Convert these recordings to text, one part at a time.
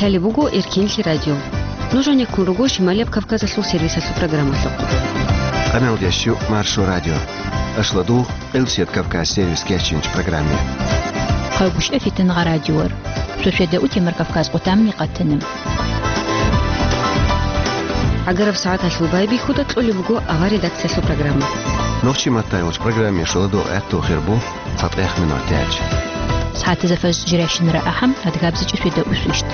Лалибугу Иркинли радио. Нужно куругу Шималев Кавказа слух сервиса су программа слух. Канал Ящу Маршу радио. Ашладу Элсет Кавказ сервис кешчинч программе. Хавгуш эфитен радиор. Шушеда утимер Кавказ утамни قتنم. Агаров саат ашлубайби худа тлулибугу ава редакция су программа. Новчи матайлыч программе шладу эту хербу сатех минутяч. ساعات زفاز جراشن رأحم أدقابز جسويدا أسوشت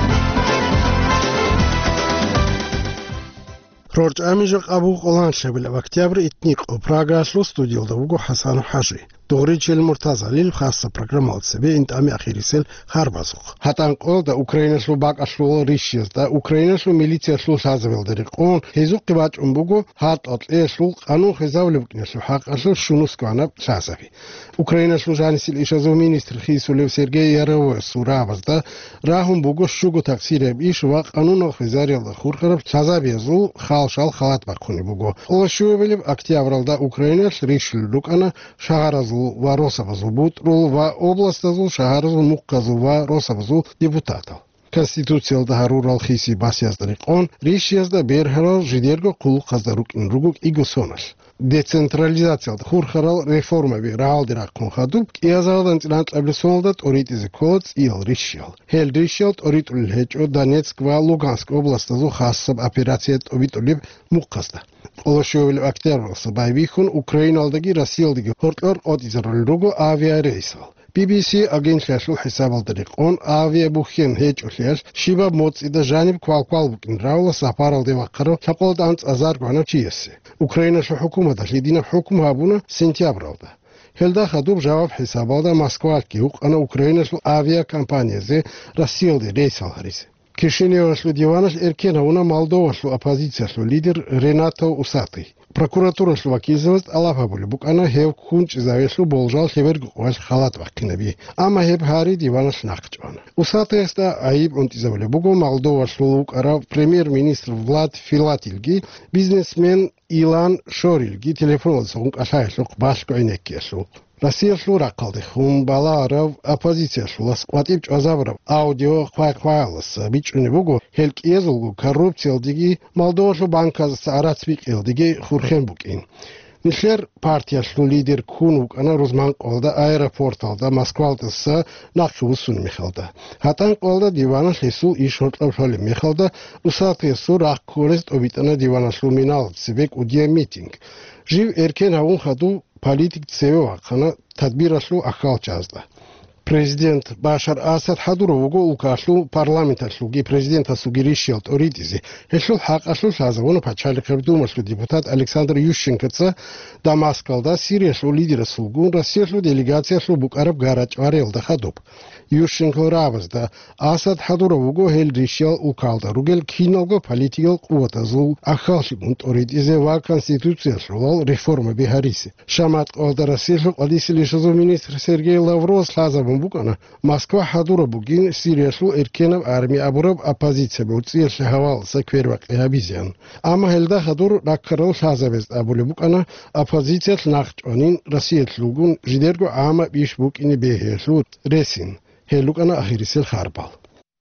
رورج أميجق أبو قلان شبل أكتابر إتنيق وبراغاشلو ستوديو دوغو حسان حاجي دغريج المرتضى ليل خاصة برنامج سبي انت أمي أخير سل خربازق هتان قول دا أوكرانيا شلو باق أشلو ريشيز دا أوكرانيا شلو ميليتيا شلو سازويل دريقون هزو قباج أمبوغو هات أطلئي شلو قانون خزاولي بكنا شلو حق أشلو شنوس كوانا شاسفي أوكرانيا شلو جانسي الإشازو مينيستر خيسو ليو سيرجي يارو سورابز دا راهم بوغو شوغو تقسير بإيش وا قانون خزاري دا خور خرب شازابي زو خالشال خالات باقوني بوغو أول شوي بليب أكتيابرال دا أوكرانيا ريشل لوكانا شغارزو ва Росавазу Бутрул, ва областазу Шахаразу Мукказу, ва Росавазу депутатов. Конституция да Харурал Хиси Басиаздарикон, Ришиазда Берхарал Жидерго Кул Хаздарук Инругук Игусонаш. Децентрализация да Хурхарал реформа би Раалдирак Конхадуб, и азалдан Тилант Аблесоналдат Оритизе Коц Ил Ришиал. Хел Ришиалт Оритул Хечо Донецк ва Луганск областазу Хассаб операцият Обитулиб Мукказда. Олошовил актер Сабайвихун Украиналдаги Россиялдаги хортлар от изралруго авиарейсал. BBC агенцияшул хисабалдарикон авиабухен хеч улеш шиба моцида жаниб квалквал букин раула сапарал девақаро сапалданц азар гана чиесе. Украинашу хукумата лидина хукум хабуна сентябралда. Хелда хадуб жаваб хисабалда Москва киук ана Украинашу авиакомпаниязе Россиялди рейсал харисе. Кишиневашлу диванаш эркенауна Молдовашлу оппозицияшлу лидер Ренато Усатый. Прокуратурашлу вакизоваст алафабули букана хев кунч завешлу болжал хевер гуаш халат вакинеби. Ама хев хари диванаш нахчвана. Усатый эста аиб унтизавали бугу Молдовашлу лук ара премьер-министр Влад Филатилги, бизнесмен Илан Шорилги телефон алсунг ашайшлу башко инеккешлу. Россия шлура қалды хум баларов оппозиция шлас кватип чазавров аудио хвайлас бичуни бугу хелк езулгу коррупция диги Молдова банка сарацвик диги хурхен букин Нишлер партия шлу лидер кунук ана розман қолда аэропорталда Москвалдаса нахшусун михалда хатан қолда дивана хесу ишортлав шали михалда усаты су рахкорест обитана дивана шлу минал сибек удия митинг жив эркен хаун хаду политик цевева хана тадбирашлу ахал чазда. Президент Башар Асад Хадурову укашлу парламенташлуги президента сугиришилт оритизи. Эшлу хак ашлу шазавону пачали кабдумашлу депутат Александр Ющенкоца Дамаскалда Сирияшлу лидера слугу Россияшлу делегацияшлу Букараб гарач варелда хадуб. Ющенко равазда Асад Хадурову хел ришил укалда ругел кинолго политикал куатазу ахалшигунт оритизи ва конституцияшлу реформа бихариси. Шамат олда Россияшлу адисилишазу министр Сергей Лавров слазаву букана Москва хадура бугин Сирияшлу эркенав армия абураб оппозиция буцил шахавал саквервак лябизян. Ама хелда хадур раккарал шазавез абуле букана оппозиция нахчонин Россияшлугун жидерго ама биш букини бехешлут ресин. Хелукана ахирисел харбал.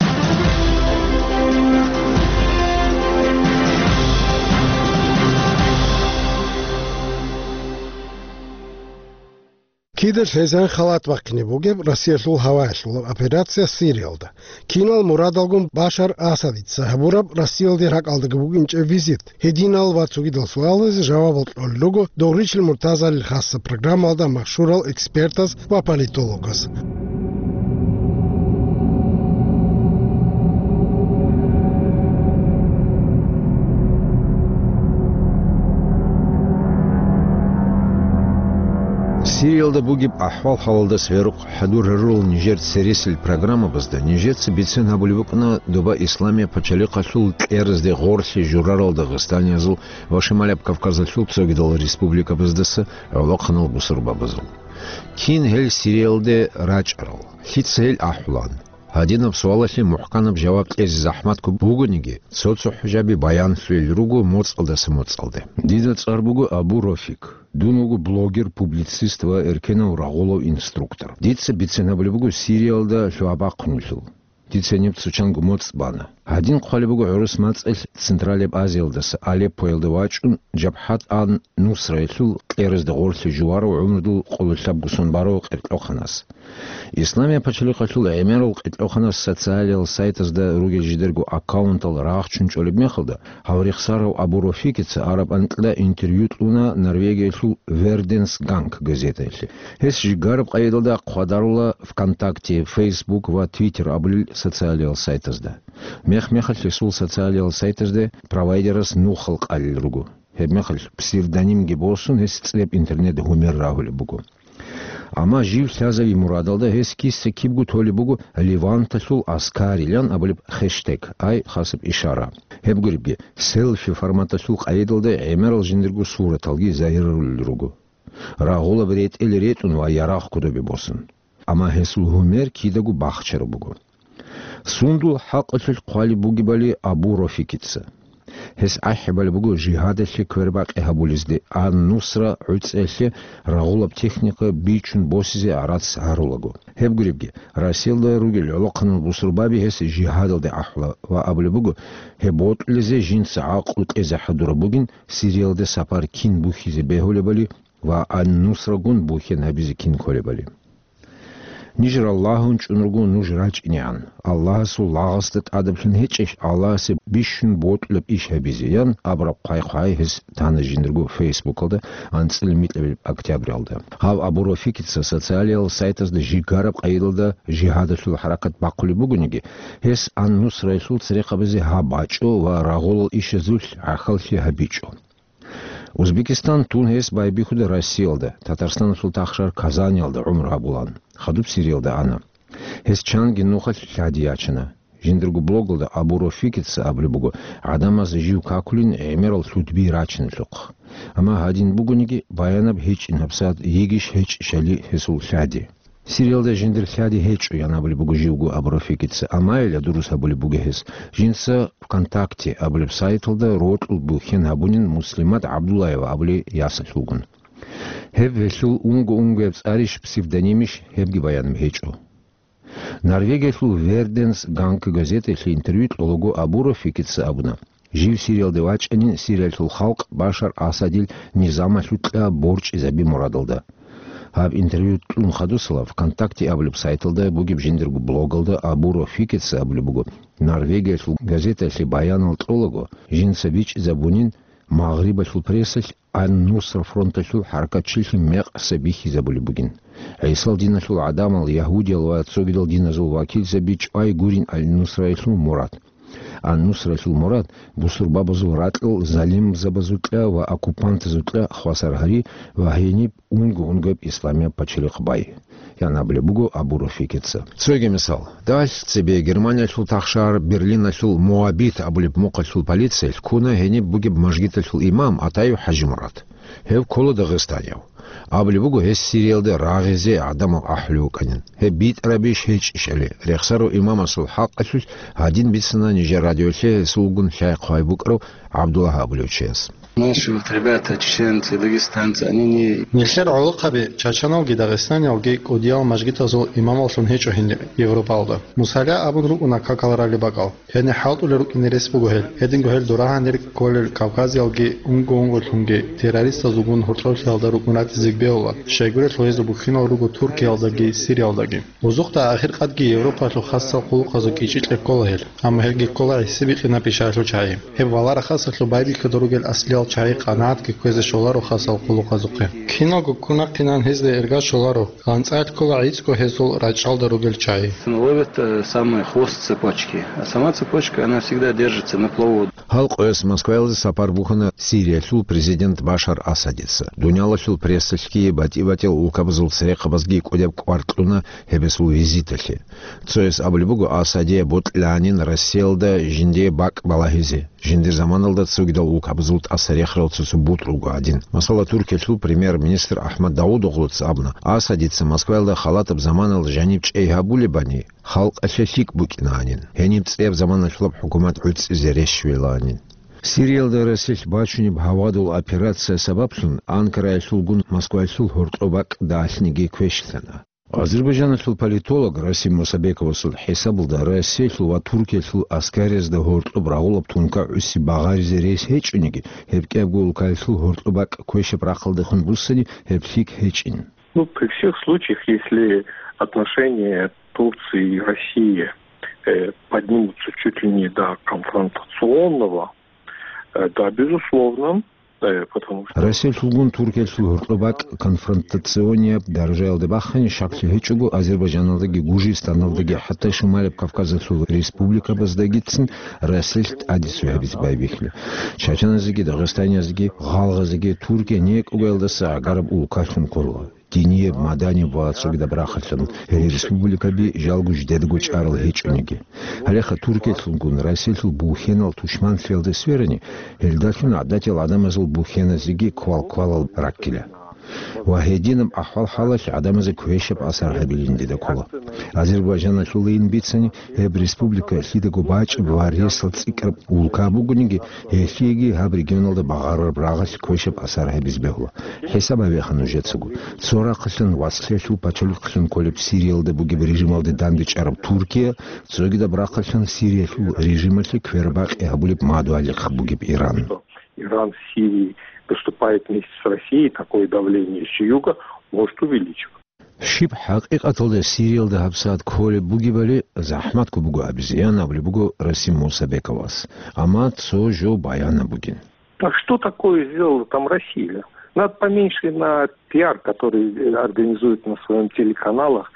Кидер шезен халат вакни бугеб Россияшлу хавашлу операция Сириалда. Кинал Мурадалгун Башар Асадит сахабураб Россиялди рак алдыгы бугинче визит. Хединал вацугидал суалыз жавабал луго догричл Муртаза лил хасса программалда махшурал экспертас ва политологас. Сириалда бугиб ахвал хавалда сверук хадур рул Нижер сересил программа базда Нижерцы бицен абулевукна доба исламия почали кашул эрзде горси журарал Дагестан языл вашималяб Кавказалшул цогидал республика баздасы авлакханал бусурба базыл. Кин хел Сириалде рачарал. Хитсел ахвлан. Hadinab sualasi muhkanab jawab ez zahmat ku bugunigi socu hujabi bayan suel rugu motsaldası motsaldı. Dida tsarbugu Abu Rofik. Dunugu blogger, publicist ve erkena uragolo instruktor. Ditse bitsenablugu Sirialda şuaba qunulsul. диценеп сучан гумоц бана. Один қвалибугу урус мацел Централеб Азиялдас Алеппо елдывачун Джабхат ан Нусра исул қерезді ғорси жуару умрдул қолышлап гусон бару қитлоқанас. Исламия пачалиқашул эмерул қитлоқанас социалиал сайтазда руге жидергу аккаунтал рахчун чолиб мехалда. Хаврихсарау Абу Рофикица араб антла интервьютлуна Норвегия исул Верденс Ганг газета ишли. Хес жигараб қайдалда қвадарула ВКонтакте, Фейсбук ва Твиттер абулил социалиал сайтазда. Мехал сул социалиал сайтазде провайдерас нухал алил ругу. Мехал псевдоним гибосун хес цлеп интернет гумер рагули бугу. Ама жив слязави мурадалда хес киссе кибгу толи бугу Ливанта сул аскарилян абулип хэштег ай хасып ишара. Хебгурибги селфи формата сул қайдалда эмерал жиндиргу сураталги заиррул ругу. Рагула брет эл ретун ва ярах кудоби босын. Ама хесул гумер кидагу бахчару бугу. Сундул хаққатыл қвали буги бали Абу Рофикица. Хес ахибали бугу жихадалли квербақ эхабулизди ан Нусра уцелли рагулаб техника бичун босизе арац арулагу. Хебгурибги Расилда ругел олоқанын бусурбаби хес жихадалди ахла ва абли бугу хеботлизе жинца ақлут эзе хадура бугин Сириалде сапар кин бухизе бехуле бали ва ан Нусра гун бухен хабизе кин коле бали. Нижер Аллахун чунургун нужрач инян. Аллах сул лагастыт адабшын хечеш Аллахсы бишшін ботлып иш хабизиян абраб қай хіз таны жиндіргу Фейсбукалда анцыл митлебеліп октябрь алды. Хав Абу Рофикица социалиал сайтазды жигараб қайдылда жихадасул харакат бақули бугуниги. Хез ан Нусра исул цреқа бизе хабачу ва рағолыл ише зул ахалши хабичу. Узбекистан тун хес байбихуда Россиялда, Татарстан сул тахшар Казань алды умра булан. Хадуб Сириялда ана. Хес чанги нухал хадиячына. Жиндиргу блогалда Абу Рофикица аблибугу адамаз жив какулин эмерал судби рачын лук. Ама хадин бугуниги баянаб хеч инхабсад егиш хеч шали хесул хади. Сириалда жиндир хади хеч уяна аблибугу живгу Абу Рофикица. Ама иля дурус аблибугу хес. Жинса ВКонтакте аблиб сайталда ротл бухен абунин Муслимат Абдулаева абли яса слугун. Хеб весул унгу эпс ариш псевдонимиш хебги баяным хечу. Норвегия сул Верденс Ганг газета ишли интервью тлогу Абу Рофикица абуна. Жив Сириал девачанин Сириал сул халк Башар Асадил низама сутла борч изаби мурадалда. Хаб интервью тлун хадусала ВКонтакте аблиб сайталда бугиб жиндиргу блогалда Абу Рофикица аблибугу. Норвегия сул газета ишли баянал тлогу жинса бич изабунин Магриба сул прессаль ан Нусра фронта сул харкатчилхи меқ сабихи забули бугин. Айсал дина сул адамал яхудиал ва отцогидал дина сул вакил забич ай гурин аль Нусра сул мурат. Ан Нусра сул мурат бусур бабазу ратл залим забазутля ва оккупант зутля хвасаргари ва хейнип унгеб исламия пачилих бай. Яна блебугу Абу Рофикица. Цойге мисал. Даль цебе Германия сул тахшар, Берлин сул Муабит аблеб муqa сул полиция, куна хейнип бугиб мажгит сул имам атаю хажимурат. Хев коло Дагестаняв. Аблебугу хес Сириалде рагизе адамал ахлю канин. Хев бит рабиш хеч ишали. Рехсару имама сул хак асус один битсана нижер радиосе сулгун шай қайбукру Абдуллах аблючес. Наши вот ребята, чеченцы, дагестанцы, они не... Нельшер Аллахаби, Чачаналги, Дагестанялги, Кудиал, Мажгитазул, имамал Сунхечо Хинли, Европалда. Мусаля абун рук на какалрали бакал. Хедне хаут уле рук не респугухел. Хедин гухел дурахан нерик колер Кавказиалги, унгу тунги, террориста зугун хуртлалда рук мунат зигбеула. Шайгуре тлоизу бухинал ругу Туркиалдаги, Сириалдаги. Узухта ахир кадги Европа тлухасса кулуказу кичитле колахел. Ама хелги кола сибихи напишашлу чаи. Хеб валара хасса тлубайби кадоругел аслял чай қанаат ки көзе шоларо хасал кулуказуқи. Кино гукуна кинан хезде эрга шоларо. Ганцайт кола ицко хезул рачал даругел чай. Ловят самый хвост цепочки, а сама цепочка она всегда держится на плаву. Халк ОС Москваэлзе сапар бухана Сирия сул президент Башар Асадица. Дуняла сул прессачки бативател улкабзул црекабазги кодеб квартлуна хебесул визитахи. Цоэс аблибугу Асадия ботлянин расселда жинде бак балахизи. Жиндир заманалда цугидал улкабзулт асарехралцусу бутругу один. Масала Туркия сул премьер-министр Ахмад Даудоглуц абна. Асадица Москваэлда халатаб заманал жанибч эйхабули бани. Халк ашашик букинаанин. Хениб цеб заманал шлаб хукумат уц изерешвиланин. Сириалда рассель бачуни бхавадул операция сабабсун Анкара сулгун Москва сул хуртробак дашниги квештана. Азербайджанлы политолог Расим Мусабеков хесаблда Россиялы ва Туркиялы аскарезда хортлуб рагулап тунка үси багарзе рейс хечуниги хепке гулкайлы хортлубак койшеп ракылдыхын буссани хепфик хечин. При всех случаях, если отношения Турции и России поднимутся чуть ли не до конфронтационного, да, безусловно, потому что Россия сулгун Туркия сулгурбак конфронтациония държал дебахани шакли хечугу Азербайджаналдаги Гужистаналдаги хатта Шумалев Кавказа сул республика баздагитсин Россия адису хабис байбихли Чачаназги Дагестанязги Галгазги Туркия нек угелдаса агараб улкашун корла Диние мадани ваатсоги дабрахатлан республика би жалгуш дедгуч арл хечуниги Алеха Туркия сулгун Россия сул бухенал тушман фелде сверани элдашун адатил адамазул бухеназги квал раккиля وهدينم أحوال حالش عدم از کوهشب اثر هبلین دیده کلا. آذربایجان شلون بیتسنی هب ریسپوبلیکا سیده گوباچ بواری سلطی کرب اولکابو گنیگی هفیگی هب ریجنال ده باغار براغش کوهشب اثر هبیز بهلا. حساب به خنوجت سگو. سورا قشن واسطه شو پچلی قشن کلب سیریال ده بوگی رژیمال ده داندیچ عرب ترکیه. زوجی ده براقشن سیریه شو رژیمالش کورباق هبولیب مادوالی خبوگی ایران. Иран с Сирией поступает вместе с Россией, такое давление с юга может увеличиваться. شیب حقیقت ال سیریال ده هفساد کل بوگی ولی زحمت کو بگو ابزیان ابلی بگو رسیم موسبکواس اما تو جو بیان بگین. А что такое сделала там Россия? Надо поменьше на пиар, который организует на своем телеканалах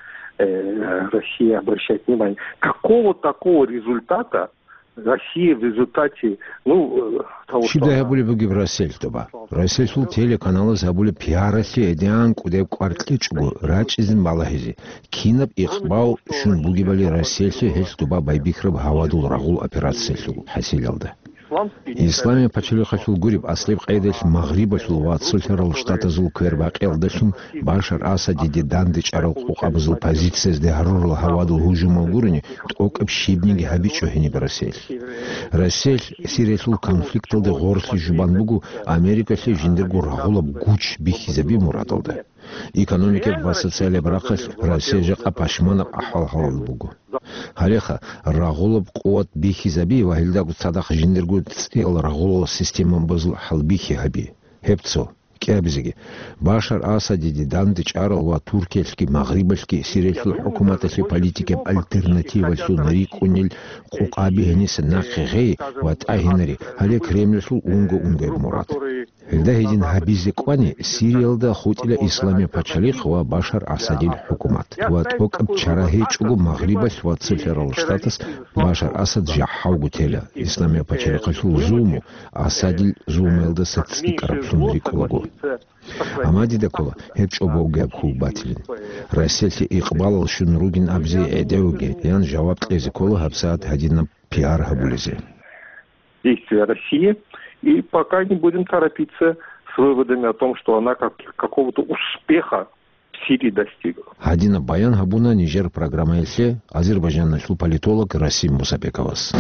Россия, обращать внимание. Какого такого результата Россия в результате, того, что... Шибда забыли буги в России, тоба. Россия сул телеканалы забыли пиарasi эдиан кудев квартичгу, рач изин балахизи. Кинап ихбау шун буги бали Россия хеч тоба байбихраб хавадул рагул операция сул хасилялда. Исламе почали хашул гуриб аслиб қайдаш мағриба шул ватсул ферал штата зул квербақ елдашун Башар Асади дидандич арал қуқабызыл позиция сде харурла хавадул хужумал гурини ток обшибниги хабичу хени Россия. Россия Сирия сул конфликталды горсли жубан бугу Америка се жиндергу рагулаб гуч бихизаби мурадалды. Экономика в социале брахас Россия же апашманап ахал халал бугу. Халеха рагулаб қуат бихизаби вахилдагу цадах жиндергу цел рагулала системам базл халбихи хаби. Хепцо кябзиги Башар Асади дидандич арал ва туркельски мағрибальски сирийский хукуматаси политике альтернатива су нарик унил қуқаби хенисе нақиғи ва тахинари хале Кремль су унга мурат. Эльдахидин хабизи квани Сириалда хутиля исламе пачалих ва Башар Асадил хукумат. Ва ток чарахичугу мағрибас ва циферал штатас Башар Асад жахаугу теля исламе пачалих су зуму Асадил зумелда сацикараб сунрикулагу. Амади декола хепч обогеб хул батилин. Россия иқбал шун ругин абзи эдеуге ян жаваб тлезикола хабсаат хадина пиар хабулизе. Действия России, и пока не будем торопиться с выводами о том, что она какого-то успеха в Сирии достигла. Хадина баян хабуна Нижер программа else Азербайджан нашу политолог Расим Мусабековас.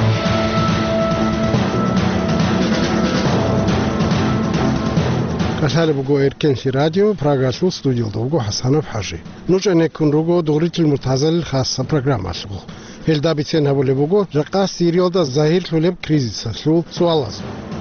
Кашали буго эркенси радио программу студио довго Хасанов Хажи. Нучене кунруго догритил муртазал хасса программа су. Элдабитсен хаволе буго жака Сириода захир хулеб кризиса су суалас.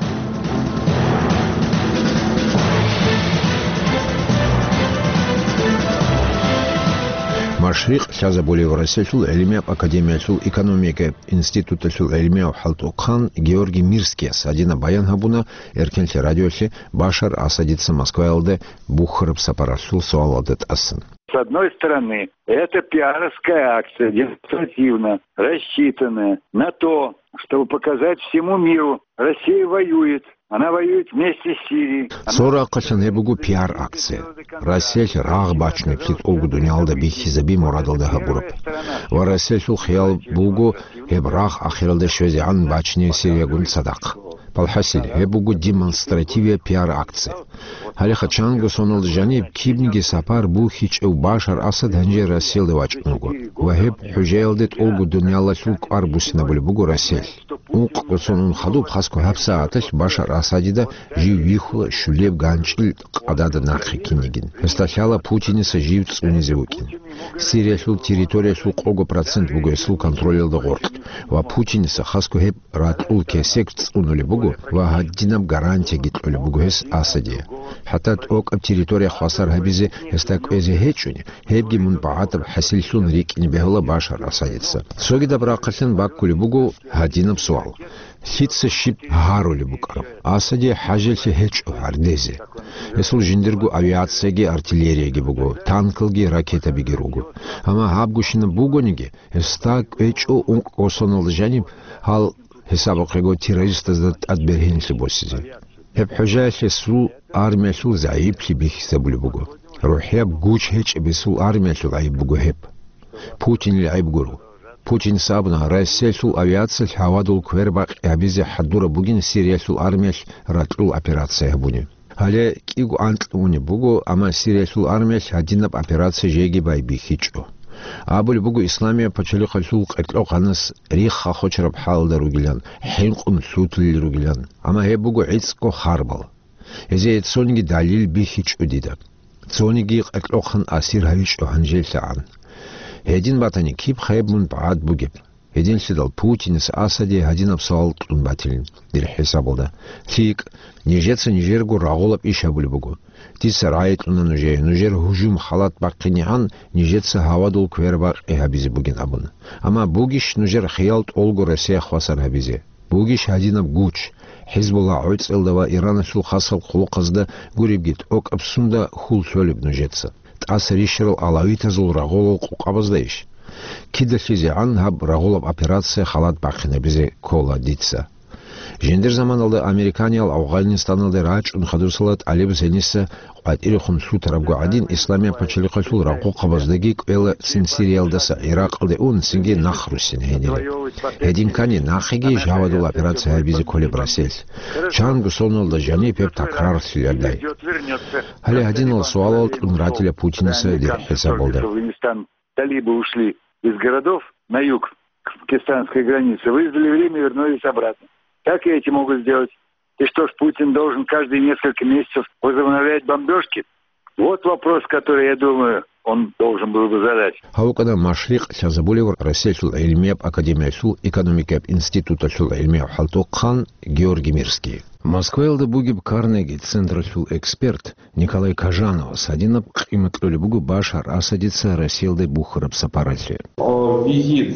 Машрик сейчас более в России сул Эльмия Академия сул экономика института сул Эльмия Халтукхан Георгий Мирский Садина Баян Хабуна Эркенси радиосе Башар Асадица Москва ЛД Бухараб Сапарасул Суаладет Асан. С одной стороны, это пиаровская акция, демонстративно рассчитанная на то, чтобы показать всему миру, Россия воюет. Она воюет вместе с Сирией. Сора кашан ебугу пиар акция. Россия раг бачный псит огу дунялда бихизаби мурадалда хабураб. Ва Россия шул хиял бугу ебрах ахиралда швезиан бачный Сирия гун садак. Палхасил ебугу демонстративия пиар акция. هلی خچانگو سونال جانب کیبنگی سپار بو هیچ او باشر اسد هنجر رسیل دوچ نگو و هب حجیل دت اولگو دنیا لشل قار بوسنا بول بگو رسیل اون قصون خلوب خاص کو هب ساعتش باشر اسدی دا جی ویخو شلیب گانچل قداد ناخی کینگین استاشالا پوتین سجیوت унизевукин Сирия шул территория шул кого процент бугу шул контролил да горд ва Путин са хаску хеп рат ул кесек цунули бугу ва хаддинам гарантия гитлули бугу хес асади хатат ок территория хасар хабизе эстак эзе хечуни хебги мунбаатаб хасилшун рикни бехла башар асадица соги да бракашен баккули бугу хадинам суал Хитса шип харули букарам. Асади хажелси хеч ардези. Эсул жиндиргу авиацияги артиллерияги бугу, танкылги ракета биги ругу. Ама хабгушина бугониги, эстак эчу унк осонал жаним, хал хесабу қего террористаздат адбергенси босизи. Хеп хужайши су армия шул заибши бихиса були бугу. Рухеб гуч хеч бесул армия шул аиб бугу хеп. Путин ли аиб гуру. Путин сабна Россия шул авиация хавадул квербак ябизе хадура бугин Сирия шул армия ратлул операция буни. Але кигу антлуни бугу ама Сирия шул армия хадинап операция жеги байби хичу. Абул бугу исламия почали хашул қатло қанас риха хочраб халда ругилян хинқун сутли ругилян ама хе бугу ицко харбал. Эзе цонги далил би хичу дида. Цонги қатло хан асир хавичу ханжел саан. Един батани кип хайб мун баад бугиб. Един сидал Путин с Асади один абсолют тун батилин. Дир хисабылда. Фик нижеца нижергу рагулап ишабули бугу. Тиса райт луна нужер хужум халат баққинихан нижеца хавадул квербақ хабизи бугин абун. Ама бугиш нужер хиялт олгу Россия хвасар хабизи. Бугиш хадинаб гуч. Хизбулла уйцелдава Ирана шул хасал хулуқазда гурибгит ок абсунда хул сөліб нужеца. Асришрал алавита зул рагол қуқабаздайш. Кида физи анхаб раголаб операция халат бақина бизе кола дитса. Жендер заманалда Американиал Афганистаналда рач унхадурсалат алиб зениса ат ирихун сутарабгу один исламия почали қашул рагол қабаздаги квела син Сириалдаса Ирақалде ун синге нахрусин хенели. Един кани нахиги жавадул операция бизе коле брасельс. Чангу соналда жани пеп такрар силердай. Хали один ал суалал унратиля Путиниса дир хисаболда. Талибы ушли из городов на юг к пакистанской границе, выждали время и вернулись обратно. Как эти могут сделать? И что ж, Путин должен каждые несколько месяцев возобновлять бомбежки? Вот вопрос, который, я думаю, он должен был бы задать. Хаукада Машрик Шазабулев Россия шул Ильмеб Академия шул Экономика Института шул Ильмеб Халтокхан Георгий Мирский. Москвелда бугиб Карнеги Центр шул эксперт Николай Кажанов садинап қиматлули бугу Башар Асадица Россиялды бухараб сапарати. Визит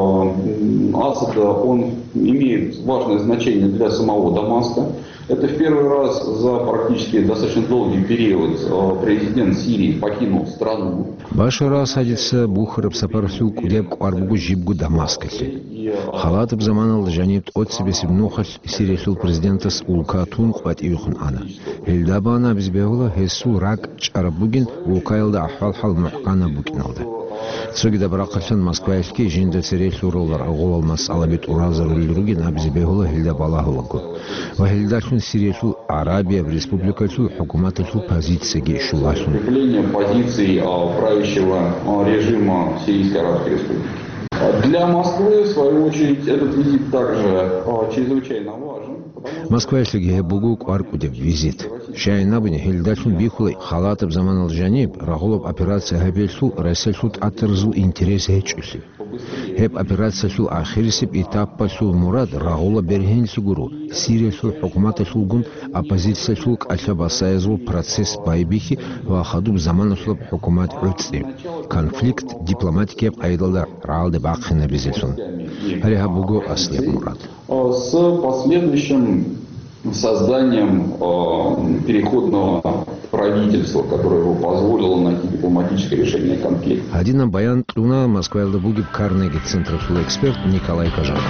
Асада, он имеет важное значение для самого Дамаска. Это в первый раз за практически достаточно долгий период президент Сирии покинул страну. Башар Асадица бухараб сапарати кудеб куарбугу жибгу Дамаскати. Халатыб заманал жаниб от себе сибнухал Сирия шул президента с улкатун кват ирхун ана. Хилдабана бизбегула хесу рак чарабугин улкайлда ахвал хал мухкана букиналда. Цугида брақашан Москвайский жинда церей шуролар агуалмас алабит уразар улругин абзибегула хилдабалахулагу. Ва хилдашун Сирия шул Арабия в республика шул хукумата шул позиции гешулашун. Укрепление позиций правящего режима Сирийской Арабской Республики. Для Москвы, в свою очередь, этот визит также чрезвычайно важен. Москва шлиге бугу кваркудев визит. Шайнабыне хилдашун бихулай халатыб заманал жаниб рагулаб операция хабельсу Россия шут атырзу интерес хечуси. Хеп операция шул ахирисип этаппа шул мурад рагула берген сигуру. Сирия шул хукумата шул гун оппозиция шул кашаба саязул процесс байбихи ва хадуб замана шул хукумат уци. Конфликт дипломатики айдалда ралды бақхина бизилсун. Халиха бугу аслеп мурад. С последующим созданием переходного правительства, которое его позволило найти дипломатическое решение конфликта. Один баян Туна Москва Элдабуги Карнеги Центр шул эксперт Николай Кажанов.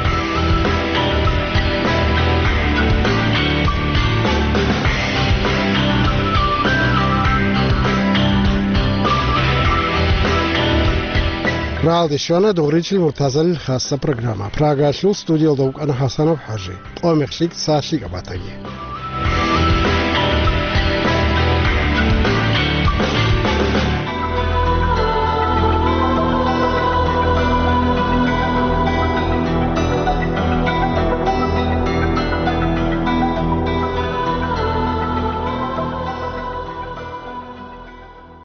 رالدي شوانا دغريش المرتزل الخاصة برنامج براغاشلو ستوديو دوك أنا حسن وحاجي قومي خشيك ساشيك أباتاجي